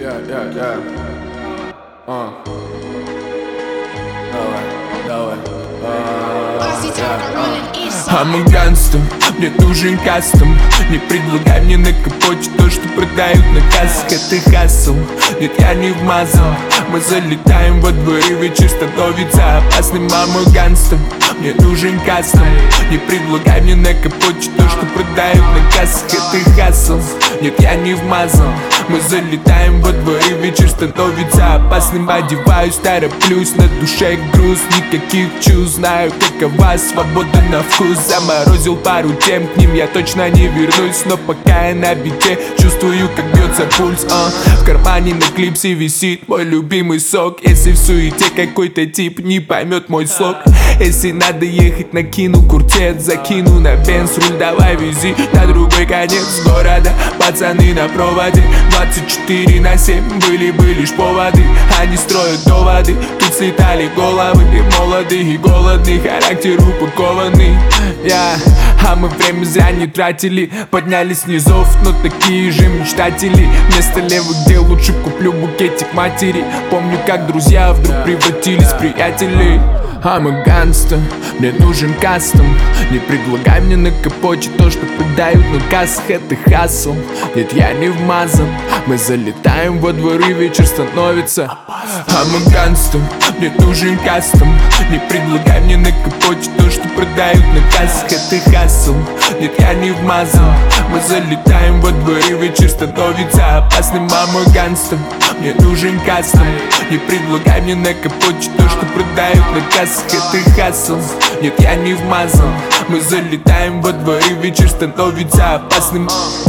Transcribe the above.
Yeah. Давай. I'm a gangster, мне нужен кастом. Не предлагай мне на капоте то, что продают на кассах. Это хасл, нет, я не вмазал. Мы залетаем во дворы, вечер становится опасным. I'm a gangster, мне нужен кастом. Не предлагай мне на капоте то, что продают на кассах. Это хасл, нет, я не вмазал. Мы залетаем во дворы, вечер становится опасным. Одеваюсь, тороплюсь, на душе груз, никаких чувств. Знаю, какова свобода на вкус. Заморозил пару тем, к ним я точно не вернусь. Но пока я на бите, чувствую, как бьется пульс. В кармане на клипсе висит мой любимый сок. Если в суете какой-то тип не поймет мой слог. Если надо ехать, накину куртет, закину на бенз, руль давай вези на другой конец города. Пацаны на проводе 24/7 были лишь поводы. Они строят доводы, тут слетали головы. И молодые, и голодные, характер упакованный. А мы время зря не тратили. Поднялись с низов, но такие же мечтатели. Вместо левых дел лучше куплю букетик матери. Помню, как друзья вдруг превратились в приятелей. I'm a gangster, мне нужен кастом. Не предлагай мне на капоте то, что продают на кассах. Это хасл, нет, я не вмазан. Мы залетаем во дворы, вечер становится. I'm a gangster, мне нужен кастом. Не предлагай мне на капоте то, что продают на кассах. Это хасл, нет, я не вмазан. Мы залетаем во дворы, вечер становится опасным. I'm a gangster, мне нужен кастом. Не предлагай мне на капоте то, что продают на кассах. Это хасл, нет, я не вмазан. Мы залетаем во дворы, вечер становится опасным.